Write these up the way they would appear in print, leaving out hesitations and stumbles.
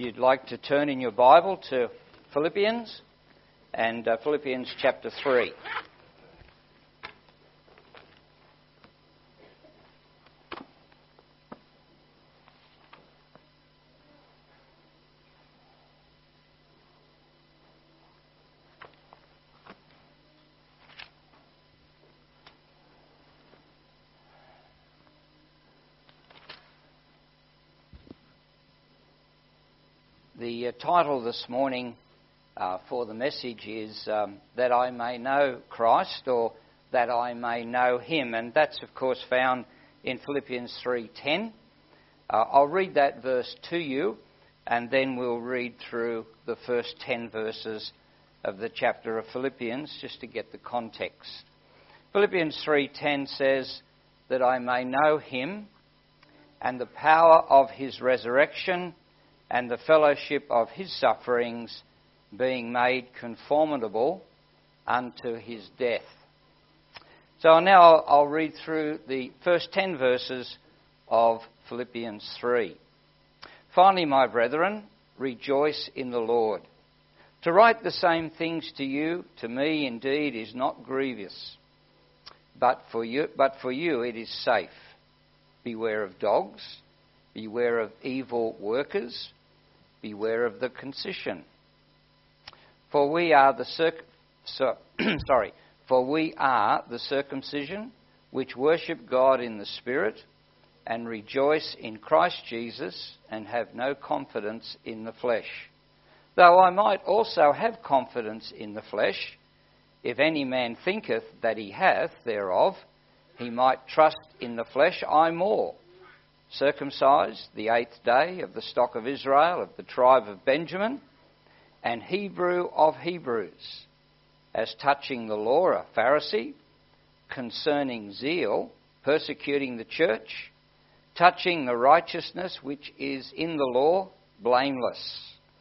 you'd like to turn in your Bible to Philippians and Philippians chapter 3. The title this morning for the message is That I May Know Christ, or That I May Know Him, and that's of course found in Philippians 3:10. I'll read that verse to you, and then we'll read through the first 10 verses of the chapter of Philippians just to get the context. Philippians 3:10 says, that I may know Him and the power of His resurrection and the fellowship of His sufferings, being made conformable unto His death. So now I'll read through the first 10 verses of Philippians 3. Finally, my brethren, rejoice in the Lord. To write the same things to you, to me indeed, is not grievous, but for you it is safe. Beware of dogs, beware of evil workers, beware of the concision. For we are the circumcision which worship God in the Spirit and rejoice in Christ Jesus and have no confidence in the flesh. Though I might also have confidence in the flesh, if any man thinketh that he hath thereof, he might trust in the flesh I more. Circumcised the 8th day, of the stock of Israel, of the tribe of Benjamin, and Hebrew of Hebrews, as touching the law a Pharisee, concerning zeal, persecuting the church, touching the righteousness which is in the law, blameless.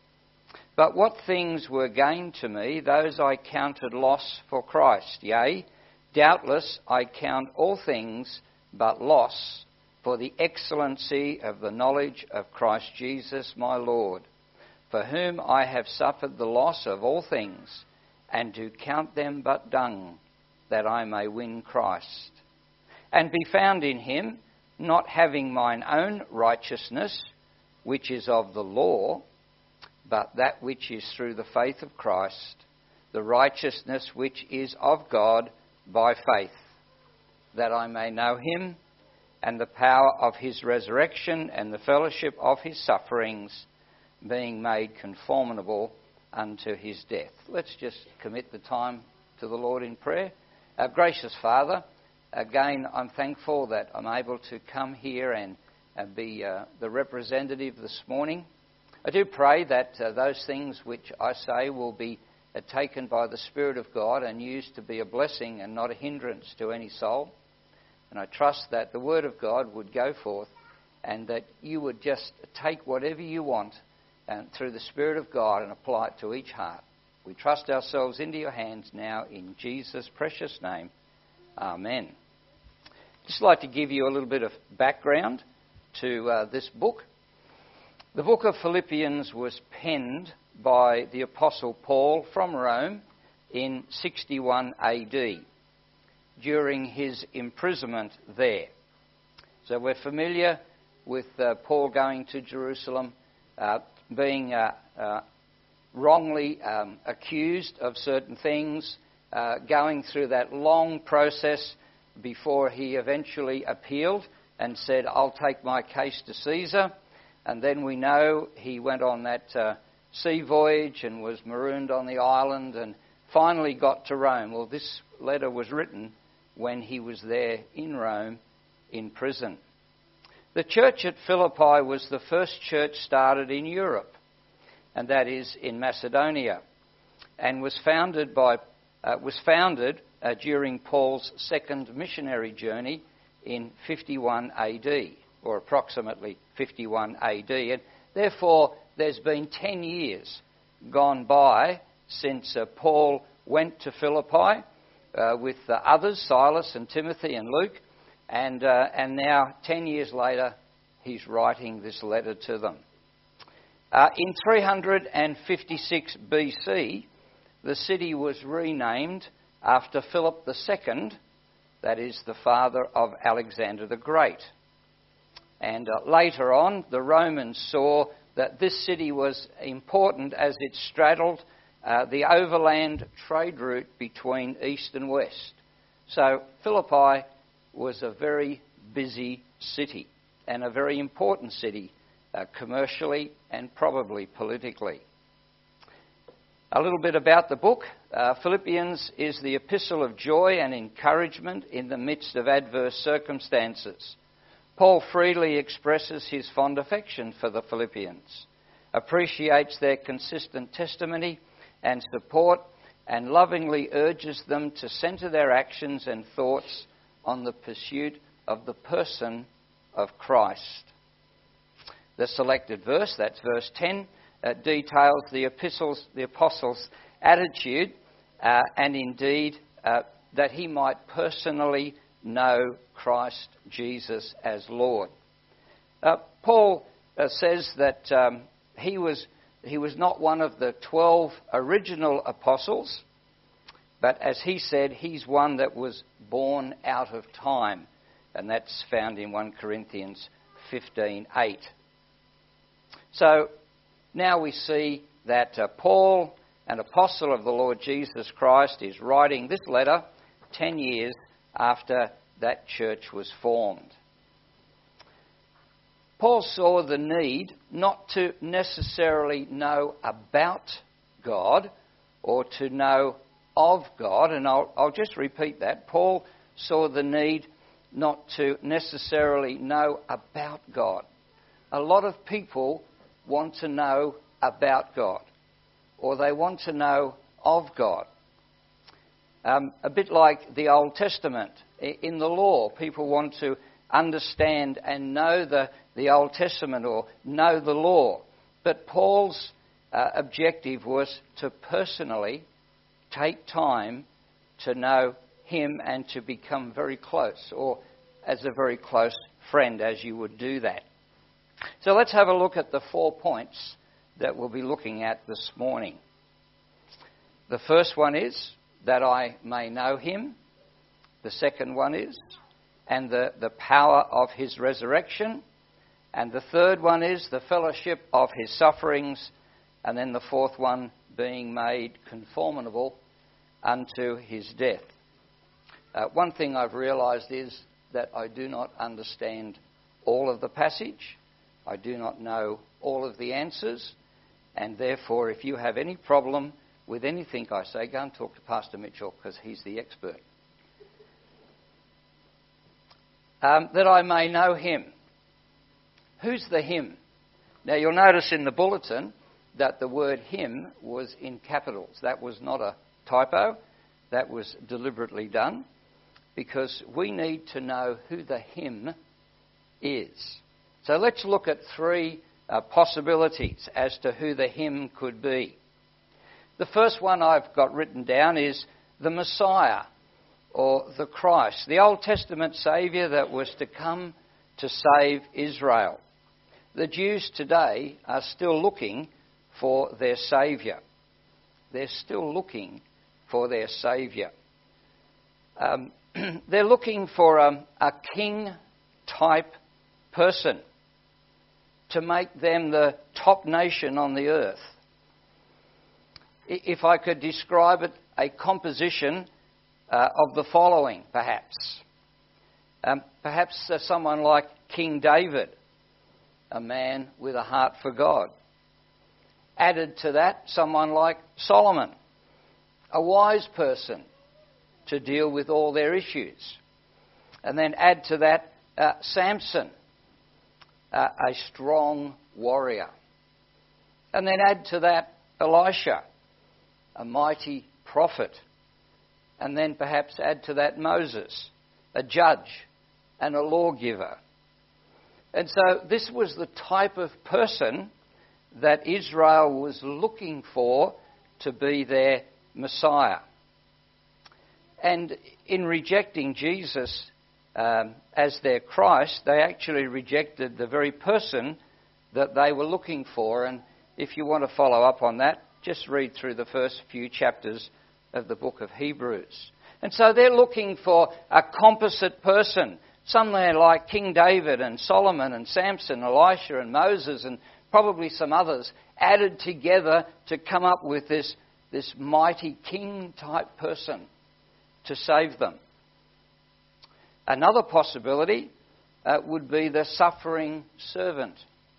But what things were gain to me, those I counted loss for Christ. Yea, doubtless I count all things but loss for the excellency of the knowledge of Christ Jesus my Lord, for whom I have suffered the loss of all things, and do count them but dung, that I may win Christ, and be found in Him, not having mine own righteousness, which is of the law, but that which is through the faith of Christ, the righteousness which is of God by faith, that I may know Him, and the power of His resurrection and the fellowship of His sufferings, being made conformable unto His death. Let's just commit the time to the Lord in prayer. Our gracious Father, again I'm thankful that I'm able to come here and be the representative this morning. I do pray that those things which I say will be taken by the Spirit of God and used to be a blessing and not a hindrance to any soul. And I trust that the Word of God would go forth and that you would just take whatever you want and through the Spirit of God and apply it to each heart. We trust ourselves into your hands now in Jesus' precious name. Amen. Just like to give you a little bit of background to this book. The book of Philippians was penned by the Apostle Paul from Rome in 61 AD. During his imprisonment there. So we're familiar with Paul going to Jerusalem, being wrongly accused of certain things, going through that long process before he eventually appealed and said, I'll take my case to Caesar. And then we know he went on that sea voyage and was marooned on the island and finally got to Rome. Well, this letter was written when he was there in Rome in prison. The church at Philippi was the first church started in Europe, and that is in Macedonia, and was founded during Paul's second missionary journey in 51 AD, or approximately 51 AD. And therefore, there's been 10 years gone by since Paul went to Philippi with others, Silas and Timothy and Luke, and now 10 years later he's writing this letter to them. In 356 BC, the city was renamed after Philip II, that is the father of Alexander the Great. And later on, the Romans saw that this city was important as it straddled the overland trade route between east and west. So Philippi was a very busy city and a very important city commercially and probably politically. A little bit about the book. Philippians is the epistle of joy and encouragement in the midst of adverse circumstances. Paul freely expresses his fond affection for the Philippians, appreciates their consistent testimony and support, and lovingly urges them to centre their actions and thoughts on the pursuit of the person of Christ. The selected verse, that's verse 10, details the apostle's attitude and indeed that he might personally know Christ Jesus as Lord. Paul says that he was not one of the 12 original apostles, but as he said, he's one that was born out of time, and that's found in 1 Corinthians 15:8. So now we see that Paul, an apostle of the Lord Jesus Christ, is writing this letter 10 years after that church was formed. Paul saw the need not to necessarily know about God or to know of God, and I'll just repeat that. Paul saw the need not to necessarily know about God. A lot of people want to know about God, or they want to know of God. A bit like the Old Testament. In the law, people want to understand and know the Old Testament or know the law. But Paul's objective was to personally take time to know him and to become very close, or as a very close friend, as you would do that. So let's have a look at the 4 points that we'll be looking at this morning. The first one is, that I may know him. The second one is, and the power of his resurrection. And the third one is, the fellowship of his sufferings. And then the fourth one, being made conformable unto his death. One thing I've realised is that I do not understand all of the passage. I do not know all of the answers. And therefore, if you have any problem with anything I say, go and talk to Pastor Mitchell, because he's the expert. That I may know him. Who's the him? Now you'll notice in the bulletin that the word him was in capitals. That was not a typo. That was deliberately done, because we need to know who the him is. So let's look at three possibilities as to who the him could be. The first one I've got written down is the Messiah, or the Christ, the Old Testament Saviour that was to come to save Israel. The Jews today are still looking for their Saviour. They're still looking for their Saviour. They're looking for a king-type person to make them the top nation on the earth. If I could describe it, a composition of the following, perhaps. Perhaps someone like King David, a man with a heart for God. Added to that, someone like Solomon, a wise person to deal with all their issues. And then add to that Samson, a strong warrior. And then add to that Elisha, a mighty prophet. And then perhaps add to that Moses, a judge and a lawgiver. And so this was the type of person that Israel was looking for to be their Messiah. And in rejecting Jesus as their Christ, they actually rejected the very person that they were looking for. And if you want to follow up on that, just read through the first few chapters of the book of Hebrews. And so they're looking for a composite person, somewhere like King David and Solomon and Samson, Elisha and Moses and probably some others, added together to come up with this mighty king-type person to save them. Another possibility would be the suffering servant.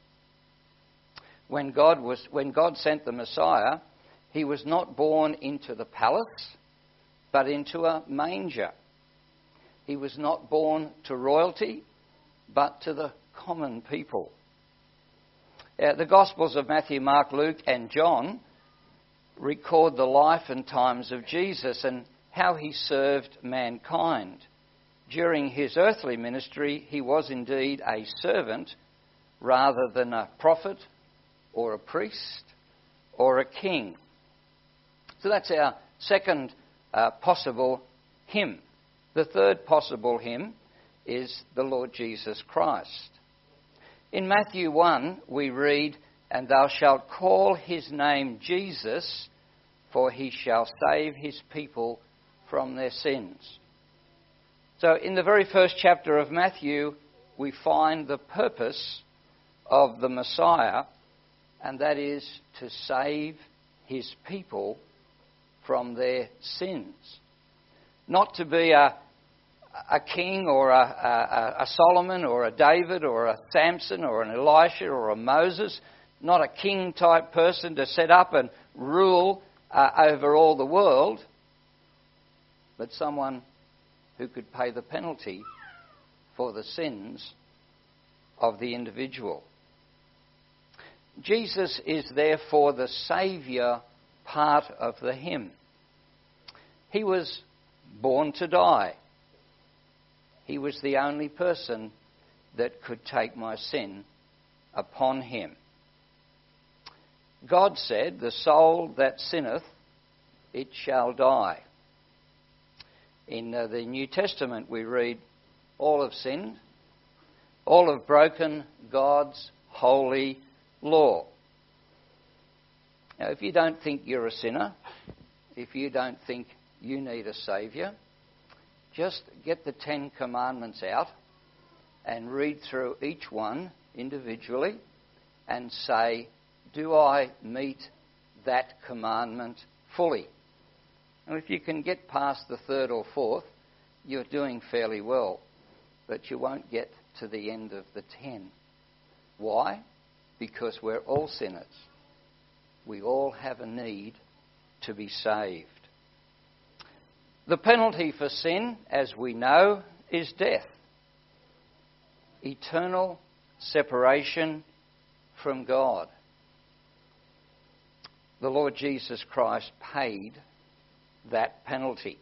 When God sent the Messiah, he was not born into the palace, but into a manger. He was not born to royalty, but to the common people. The Gospels of Matthew, Mark, Luke and John record the life and times of Jesus and how he served mankind. During his earthly ministry, he was indeed a servant rather than a prophet or a priest or a king. So that's our second possible hymn. The third possible hymn is the Lord Jesus Christ. In Matthew 1, we read, "And thou shalt call his name Jesus, for he shall save his people from their sins." So in the very first chapter of Matthew, we find the purpose of the Messiah, and that is to save his people from their sins. Not to be a king or a Solomon or a David or a Samson or an Elisha or a Moses, not a king-type person to set up and rule over all the world, but someone who could pay the penalty for the sins of the individual. Jesus is therefore the saviour part of the hymn. He was born to die. He was the only person that could take my sin upon him. God said, "The soul that sinneth, it shall die." In the New Testament we read, "All have sinned, all have broken God's holy law." Now, if you don't think you're a sinner, if you don't think you need a saviour, just get the 10 Commandments out and read through each one individually and say, do I meet that commandment fully? And if you can get past the third or fourth, you're doing fairly well, but you won't get to the end of the 10. Why? Because we're all sinners. We all have a need to be saved. The penalty for sin, as we know, is death. Eternal separation from God. The Lord Jesus Christ paid that penalty.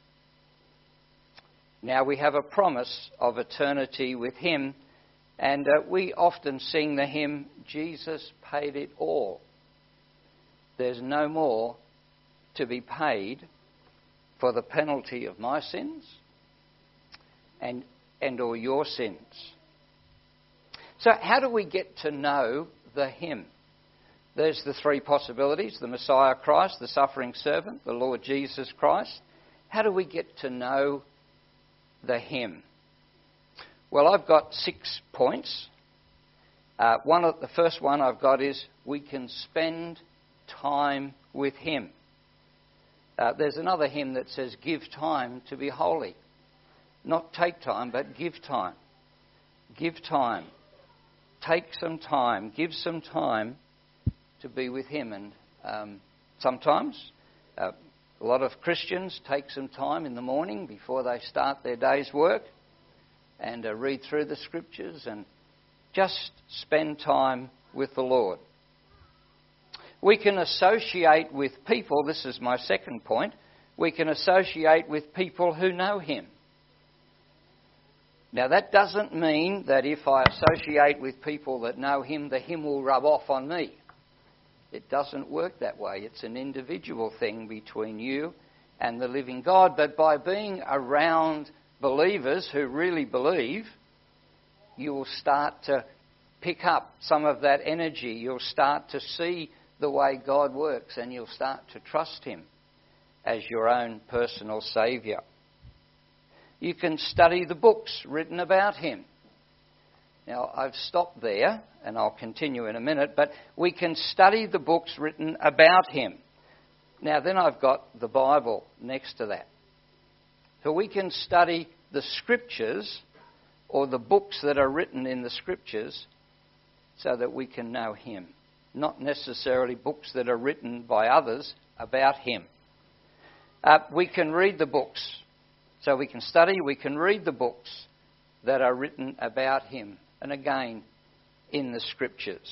Now we have a promise of eternity with him, and we often sing the hymn, "Jesus paid it all." There's no more to be paid for the penalty of my sins and or your sins. So how do we get to know the hymn? There's the three possibilities: the Messiah Christ, the suffering servant, the Lord Jesus Christ. How do we get to know the hymn? Well, I've got 6 points. The first one I've got is we can spend time with him. There's another hymn that says, "Give time to be holy." Not take time, but give time. Give time. Take some time. Give some time to be with him. And sometimes a lot of Christians take some time in the morning before they start their day's work and read through the scriptures and just spend time with the Lord. We can associate with people, this is my second point, we can associate with people who know him. Now that doesn't mean that if I associate with people that know him, the hymn will rub off on me. It doesn't work that way. It's an individual thing between you and the living God. But by being around believers who really believe, you will start to pick up some of that energy. You'll start to see the way God works, and you'll start to trust him as your own personal saviour. You can study the books written about him. Now, I've stopped there, and I'll continue in a minute, but we can study the books written about him. Now, then I've got the Bible next to that. So we can study the Scriptures, or the books that are written in the Scriptures, so that we can know him. Not necessarily books that are written by others about him. We can read the books. So we can study, we can read the books that are written about him. And again, in the Scriptures.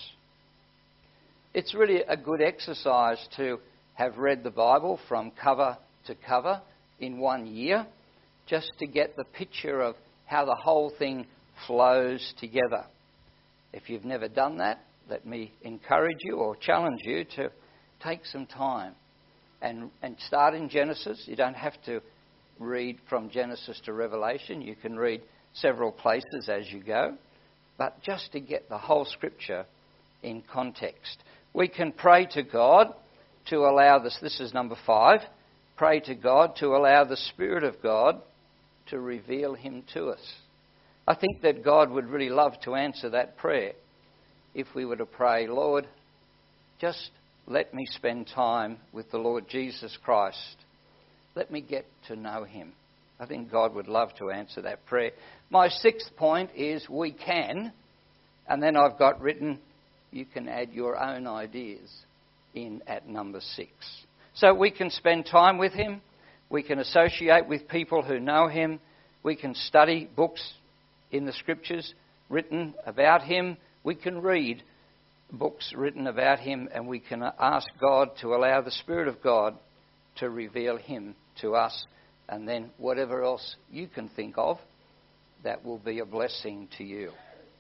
It's really a good exercise to have read the Bible from cover to cover in 1 year, just to get the picture of how the whole thing flows together. If you've never done that, let me encourage you or challenge you to take some time and start in Genesis. You don't have to read from Genesis to Revelation. You can read several places as you go, but just to get the whole Scripture in context. We can pray to God to allow this is number 5, pray to God to allow the Spirit of God to reveal him to us. I think that God would really love to answer that prayer if we were to pray, Lord, just let me spend time with the Lord Jesus Christ. Let me get to know him. I think God would love to answer that prayer. My 6th point is we can, and then I've got written, you can add your own ideas in at number 6. So we can spend time with him. We can associate with people who know him. We can study books in the Scriptures written about him. We can read books written about him, and we can ask God to allow the Spirit of God to reveal him to us. And then whatever else you can think of, that will be a blessing to you.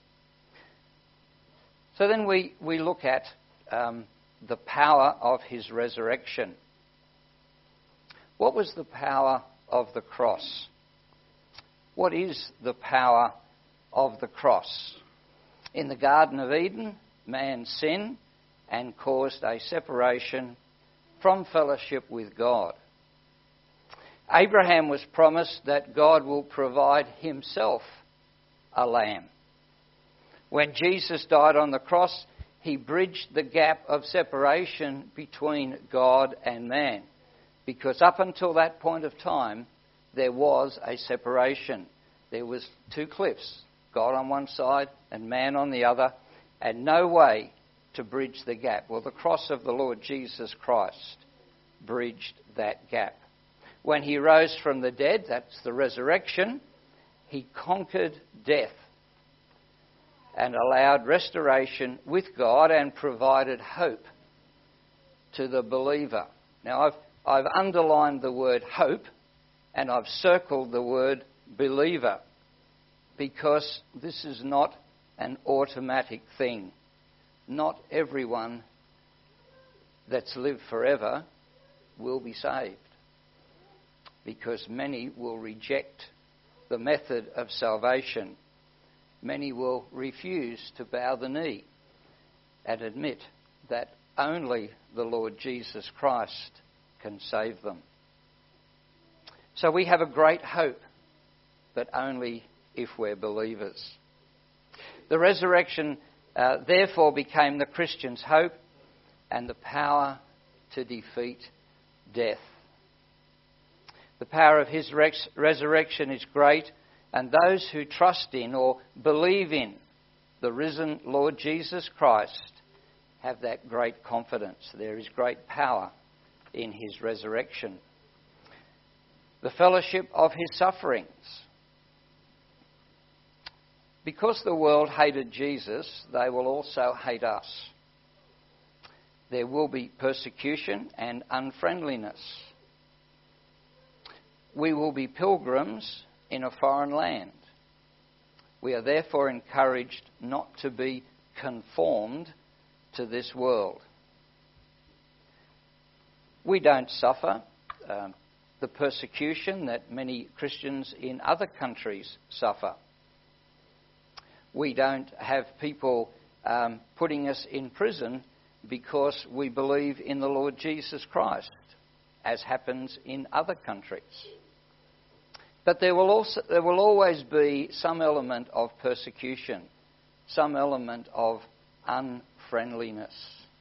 So then we look at the power of his resurrection. What was the power of the cross? What is the power of the cross? In the Garden of Eden, man sinned and caused a separation from fellowship with God. Abraham was promised that God will provide himself a lamb. When Jesus died on the cross, he bridged the gap of separation between God and man. Because up until that point of time, there was a separation. There was 2 cliffs, God on one side and man on the other, and no way to bridge the gap. Well, the cross of the Lord Jesus Christ bridged that gap. When he rose from the dead, that's the resurrection, he conquered death and allowed restoration with God and provided hope to the believer. Now, I've underlined the word hope and I've circled the word believer, because this is not an automatic thing. Not everyone that's lived forever will be saved, because many will reject the method of salvation. Many will refuse to bow the knee and admit that only the Lord Jesus Christ can save them. So we have a great hope, but only if we're believers. The resurrection therefore became the Christian's hope and the power to defeat death. The power of his resurrection is great, and those who trust in or believe in the risen Lord Jesus Christ have that great confidence. There is great power in his resurrection. The fellowship of his sufferings. Because the world hated Jesus, they will also hate us. There will be persecution and unfriendliness. We will be pilgrims in a foreign land. We are therefore encouraged not to be conformed to this world. We don't suffer the persecution that many Christians in other countries suffer. We don't have people putting us in prison because we believe in the Lord Jesus Christ, as happens in other countries. But there will always be some element of persecution, some element of unfriendliness.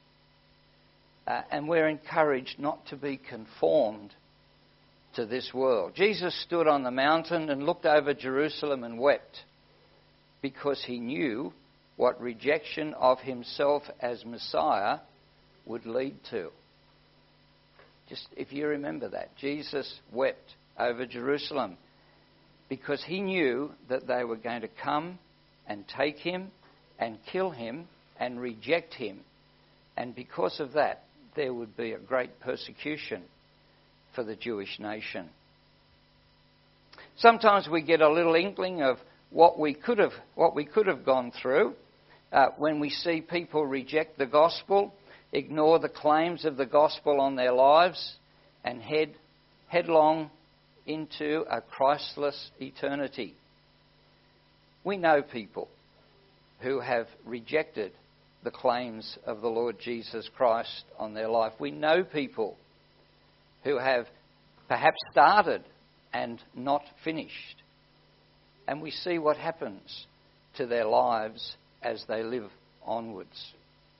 And we're encouraged not to be conformed to this world. Jesus stood on the mountain and looked over Jerusalem and wept because he knew what rejection of himself as Messiah would lead to. Just if you remember that, Jesus wept over Jerusalem because he knew that they were going to come and take him and kill him and reject him. And because of that, there would be a great persecution for the Jewish nation. Sometimes we get a little inkling of what we could have gone through when we see people reject the gospel, ignore the claims of the gospel on their lives, and head headlong into a Christless eternity. We know people who have rejected the claims of the Lord Jesus Christ on their life. We know people who have perhaps started and not finished. And we see what happens to their lives as they live onwards.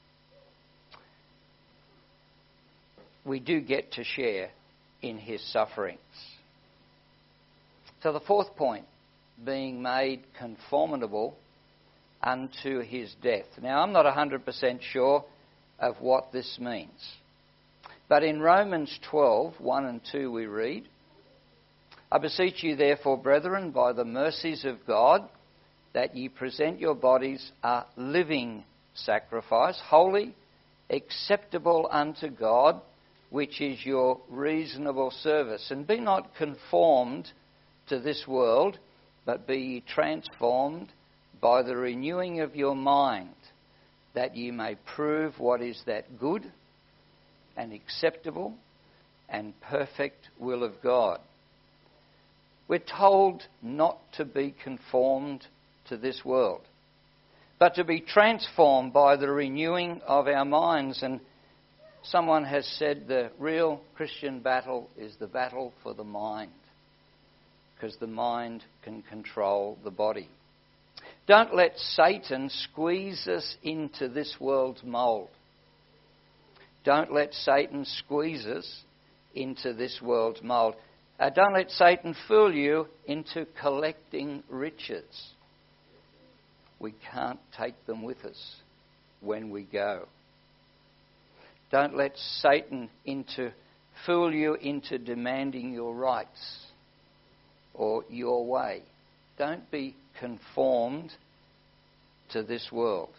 We do get to share in his sufferings. So the fourth point, being made conformable unto his death. Now, I'm not 100% sure of what this means. But in Romans 12, 1 and 2 we read, I beseech you therefore, brethren, by the mercies of God, that ye present your bodies a living sacrifice, holy, acceptable unto God, which is your reasonable service. And be not conformed to this world, but be ye transformed by the renewing of your mind, that ye may prove what is that good and acceptable and perfect will of God. We're told not to be conformed to this world, but to be transformed by the renewing of our minds. And someone has said the real Christian battle is the battle for the mind, because the mind can control the body. Don't let Satan squeeze us into this world's mould. Don't let Satan squeeze us into this world's mould. Don't let Satan fool you into collecting riches. We can't take them with us when we go. Don't let Satan fool you into demanding your rights or your way. Don't be conformed to this world.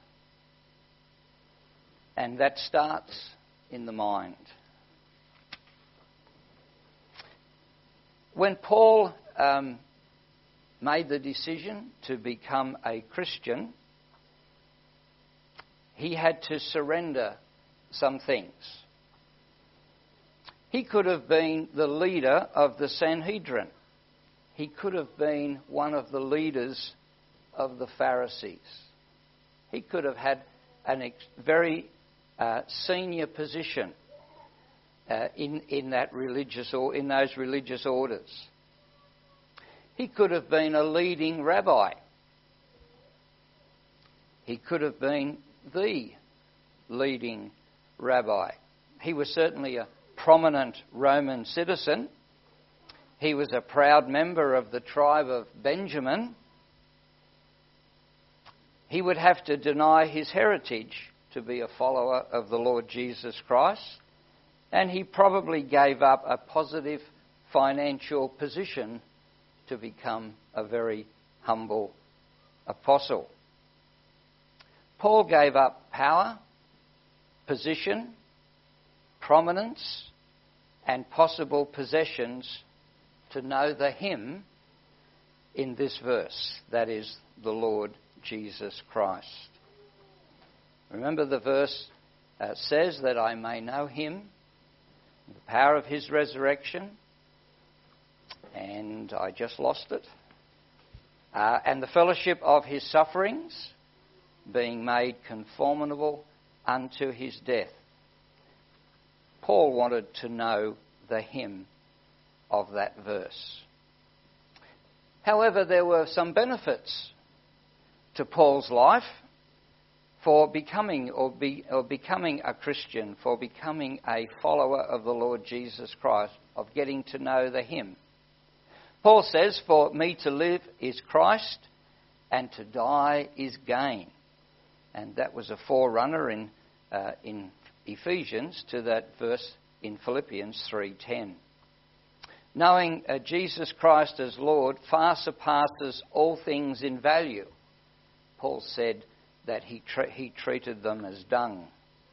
And that starts in the mind. When Paul made the decision to become a Christian, he had to surrender some things. He could have been the leader of the Sanhedrin. He could have been one of the leaders of the Pharisees. He could have had a very senior position in that religious or in those religious orders. He could have been a leading rabbi. He could have been the leading rabbi. He was certainly a prominent Roman citizen. He was a proud member of the tribe of Benjamin. He would have to deny his heritage to be a follower of the Lord Jesus Christ. And he probably gave up a positive financial position to become a very humble apostle. Paul gave up power, position, prominence, and possible possessions to know the him in this verse, that is, the Lord Jesus Christ. Remember, the verse says that I may know him, the power of his resurrection, and I just lost it, and the fellowship of his sufferings, being made conformable unto his death. Paul wanted to know the him of that verse. However, there were some benefits to Paul's life for becoming a Christian, for becoming a follower of the Lord Jesus Christ, of getting to know the him. Paul says, "For me to live is Christ, and to die is gain." And that was a forerunner in Ephesians to that verse in Philippians 3:10. Knowing Jesus Christ as Lord far surpasses all things in value. Paul said that he treated them as dung.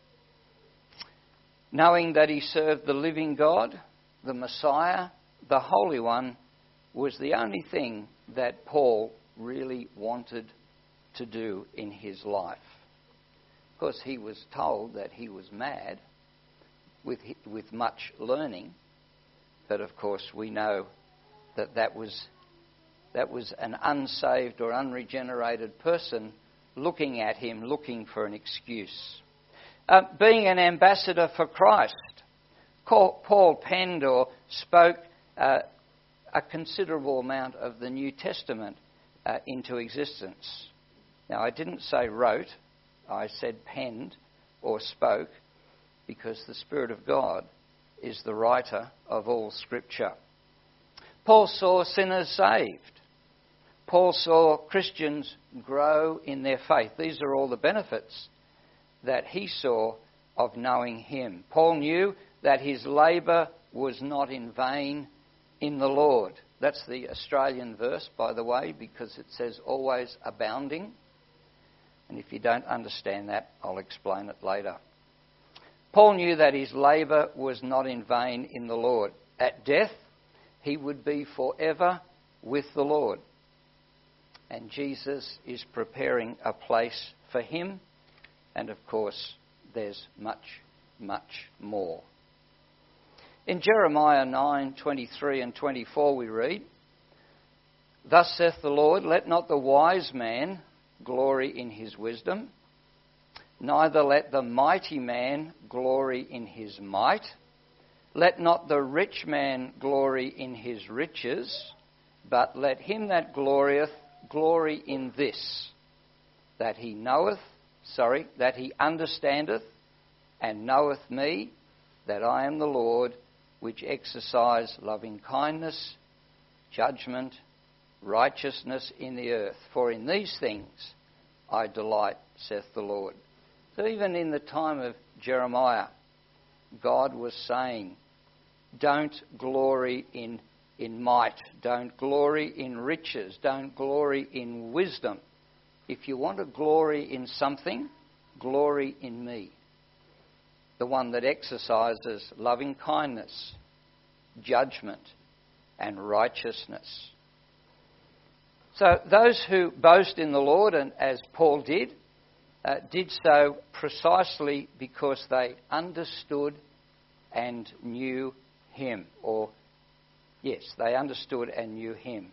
Knowing that he served the living God, the Messiah, the Holy One, was the only thing that Paul really wanted to do in his life. Of course, he was told that he was mad with much learning, but of course we know that was an unsaved or unregenerated person looking at him, looking for an excuse. Being an ambassador for Christ, Paul penned or spoke a considerable amount of the New Testament into existence. Now, I didn't say wrote, I said penned or spoke, because the Spirit of God is the writer of all Scripture. Paul saw sinners saved. Paul saw Christians grow in their faith. These are all the benefits that he saw of knowing him. Paul knew that his labour was not in vain in the Lord. That's the Australian verse, by the way, because it says always abounding. And if you don't understand that, I'll explain it later. Paul knew that his labour was not in vain in the Lord. At death, he would be forever with the Lord. And Jesus is preparing a place for him. And of course, there's much, much more. In Jeremiah 9:23 and 24 we read, "Thus saith the Lord, let not the wise man glory in his wisdom, neither let the mighty man glory in his might. Let not the rich man glory in his riches, but let him that glorieth glory in this, that he understandeth and knoweth me, that I am the Lord, which exercise loving kindness, judgment, righteousness in the earth. For in these things I delight, saith the Lord." So even in the time of Jeremiah, God was saying, don't glory in might, don't glory in riches, don't glory in wisdom. If you want to glory in something, glory in me, the one that exercises loving kindness, judgment, and righteousness. So those who boast in the Lord, and as Paul did so precisely because they understood and knew him. They understood and knew him.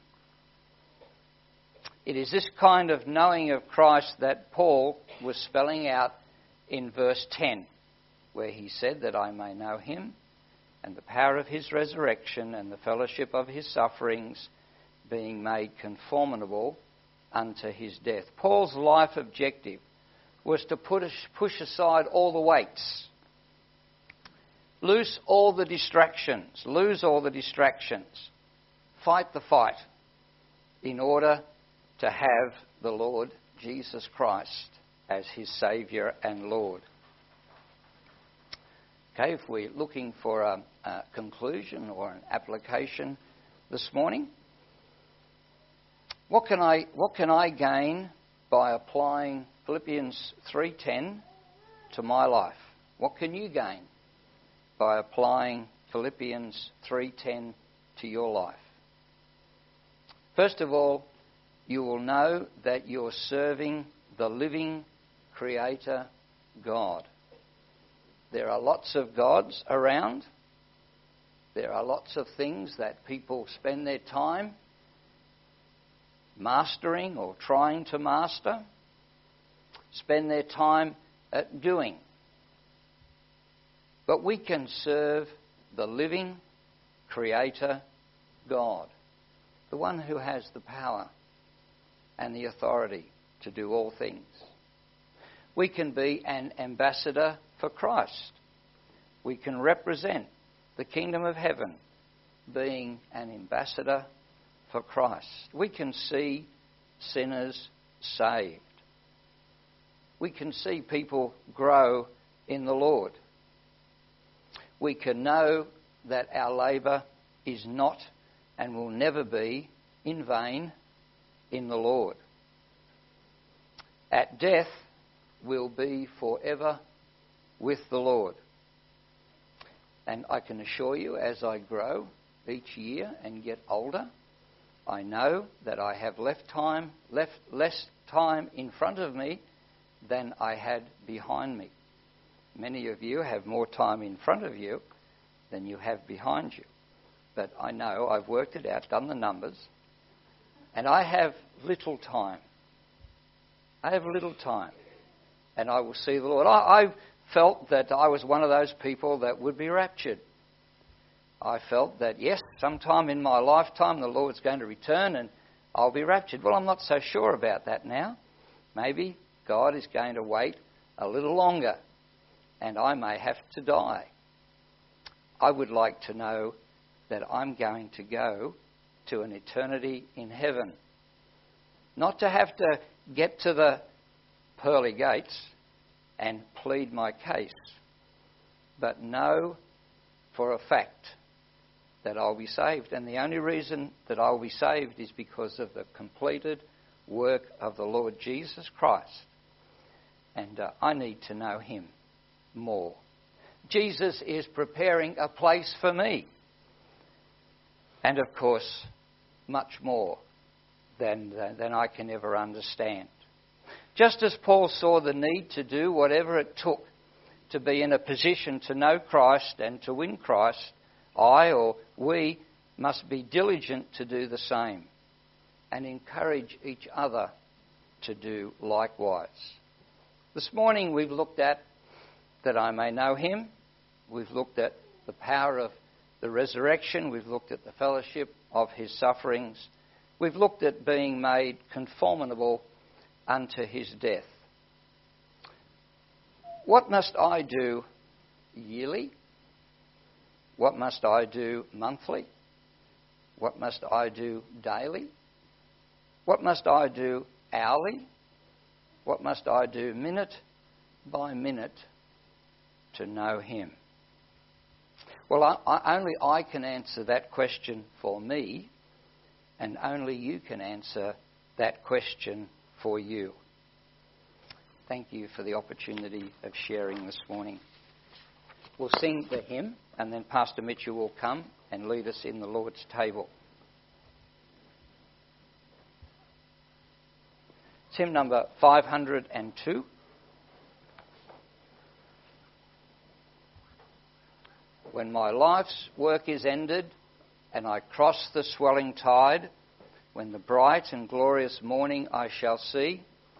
It is this kind of knowing of Christ that Paul was spelling out in verse 10, where he said that I may know him and the power of his resurrection and the fellowship of his sufferings, being made conformable unto his death. Paul's life objective was to push aside all the weights, lose all the distractions, fight the fight in order to have the Lord Jesus Christ as his Saviour and Lord. Okay, if we're looking for a conclusion or an application this morning, what can I gain by applying Philippians 3:10 to my life? What can you gain by applying Philippians 3:10 to your life? First of all, you will know that you're serving the living Creator God. There are lots of gods around. There are lots of things that people spend their time mastering or trying to master. spend their time doing. But we can serve the living Creator God, the one who has the power and the authority to do all things. We can be an ambassador for Christ. We can represent the kingdom of heaven, being an ambassador for Christ. We can see sinners saved. We can see people grow in the Lord. We can know that our labour is not and will never be in vain in the Lord. At death, we'll be forever with the Lord. And I can assure you, as I grow each year and get older, I know that I have less time in front of me than I had behind me. Many of you have more time in front of you than you have behind you. But I know, I've worked it out, done the numbers, and I have little time. I have little time, and I will see the Lord. I felt that I was one of those people that would be raptured. I felt that, yes, sometime in my lifetime the Lord's going to return and I'll be raptured. Well, I'm not so sure about that now. Maybe God is going to wait a little longer and I may have to die. I would like to know that I'm going to go to an eternity in heaven. Not to have to get to the pearly gates and plead my case, but know for a fact that I'll be saved. And the only reason that I'll be saved is because of the completed work of the Lord Jesus Christ. And I need to know Him more. Jesus is preparing a place for me. And of course, much more than I can ever understand. Just as Paul saw the need to do whatever it took to be in a position to know Christ and to win Christ, we must be diligent to do the same and encourage each other to do likewise. This morning we've looked at that I may know Him. We've looked at the power of the resurrection. We've looked at the fellowship of His sufferings. We've looked at being made conformable unto His death. What must I do yearly? What must I do monthly? What must I do daily? What must I do hourly? What must I do minute by minute to know Him? Well, only I can answer that question for me, and only you can answer that question for you. Thank you for the opportunity of sharing this morning. We'll sing the hymn, and then Pastor Mitchell will come and lead us in the Lord's table. It's hymn number 502. When my life's work is ended and I cross the swelling tide, when the bright and glorious morning I shall see,